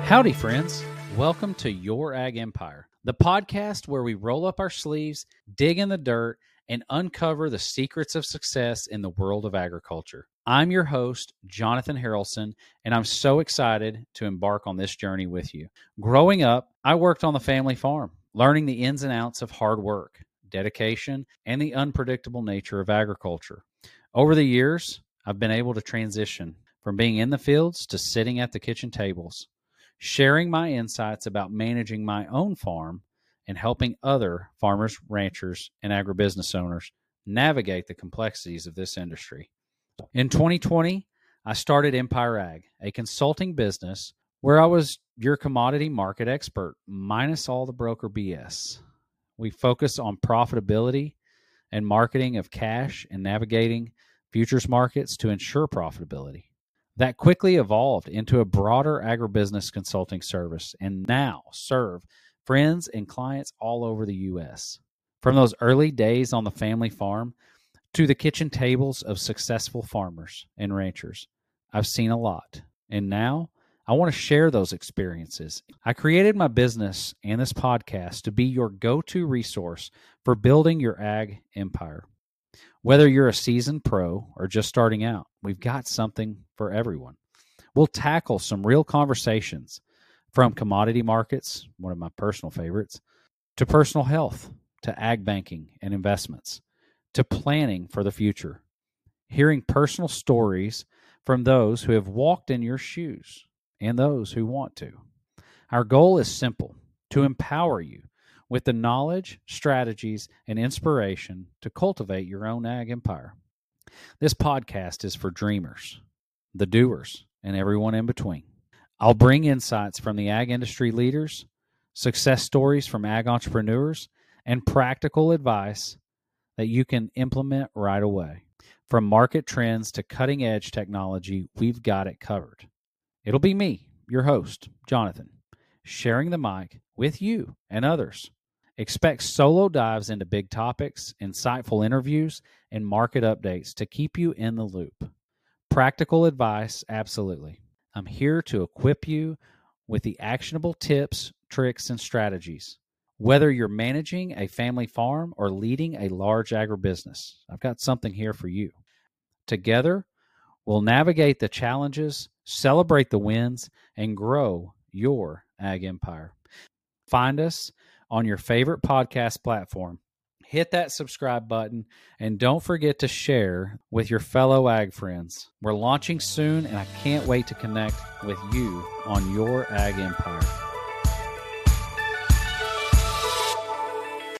Howdy, friends. Welcome to Your Ag Empire, the podcast where we roll up our sleeves, dig in the dirt, and uncover the secrets of success in the world of agriculture. I'm your host, Jonathan Harrelson, and I'm so excited to embark on this journey with you. Growing up, I worked on the family farm, learning the ins and outs of hard work, dedication, and the unpredictable nature of agriculture. Over the years, I've been able to transition from being in the fields to sitting at the kitchen tables, sharing my insights about managing my own farm and helping other farmers, ranchers, and agribusiness owners navigate the complexities of this industry. In 2020, I started Empire Ag, a consulting business where I was your commodity market expert, minus all the broker BS. We focus on profitability and marketing of cash and navigating futures markets to ensure profitability. That quickly evolved into a broader agribusiness consulting service and now serve friends and clients all over the U.S. From those early days on the family farm to the kitchen tables of successful farmers and ranchers, I've seen a lot. And now I want to share those experiences. I created my business and this podcast to be your go-to resource for building your ag empire. Whether you're a seasoned pro or just starting out, we've got something for everyone. We'll tackle some real conversations from commodity markets, one of my personal favorites, to personal health, to ag banking and investments, to planning for the future, hearing personal stories from those who have walked in your shoes and those who want to. Our goal is simple: to empower you with the knowledge, strategies, and inspiration to cultivate your own ag empire. This podcast is for dreamers, the doers, and everyone in between. I'll bring insights from the ag industry leaders, success stories from ag entrepreneurs, and practical advice that you can implement right away. From market trends to cutting-edge technology, we've got it covered. It'll be me, your host, Jonathan, sharing the mic with you and others. Expect solo dives into big topics, insightful interviews, and market updates to keep you in the loop. Practical advice, absolutely. I'm here to equip you with the actionable tips, tricks, and strategies. Whether you're managing a family farm or leading a large agribusiness, I've got something here for you. Together, we'll navigate the challenges, celebrate the wins, and grow your ag empire. Find us on your favorite podcast platform. Hit that subscribe button and don't forget to share with your fellow ag friends. We're launching soon and I can't wait to connect with you on your ag empire.